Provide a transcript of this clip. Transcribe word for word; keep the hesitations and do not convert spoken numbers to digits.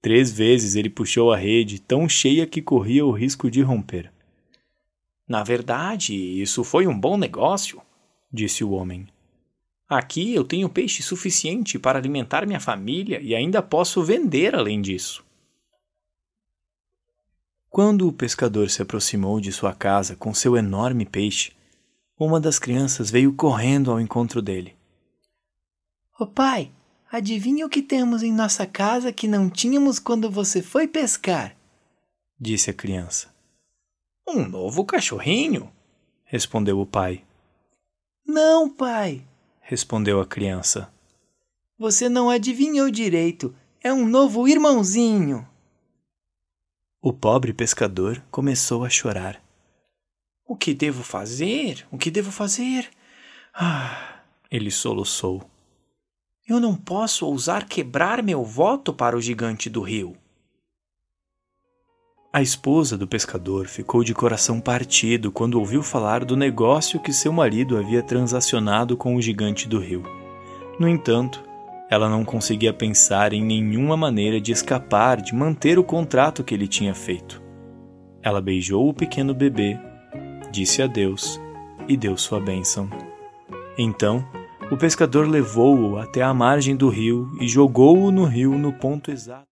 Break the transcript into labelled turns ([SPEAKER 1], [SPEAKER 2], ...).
[SPEAKER 1] Três vezes ele puxou a rede, tão cheia que corria o risco de romper.
[SPEAKER 2] Na verdade, isso foi um bom negócio, disse o homem. Aqui eu tenho peixe suficiente para alimentar minha família e ainda posso vender além disso.
[SPEAKER 1] Quando o pescador se aproximou de sua casa com seu enorme peixe, uma das crianças veio correndo ao encontro dele.
[SPEAKER 3] Ô pai, adivinha o que temos em nossa casa que não tínhamos quando você foi pescar?
[SPEAKER 1] Disse a criança.
[SPEAKER 2] Um novo cachorrinho, respondeu o pai.
[SPEAKER 3] Não, pai,
[SPEAKER 1] respondeu a criança.
[SPEAKER 3] Você não adivinhou direito, é um novo irmãozinho.
[SPEAKER 1] O pobre pescador começou a chorar.
[SPEAKER 2] O que devo fazer? O que devo fazer? Ah, ele soluçou. Eu não posso ousar quebrar meu voto para o gigante do rio.
[SPEAKER 1] A esposa do pescador ficou de coração partido quando ouviu falar do negócio que seu marido havia transacionado com o gigante do rio. No entanto, ela não conseguia pensar em nenhuma maneira de escapar de manter o contrato que ele tinha feito. Ela beijou o pequeno bebê, disse adeus e deu sua bênção. Então, o pescador levou-o até a margem do rio e jogou-o no rio no ponto exato.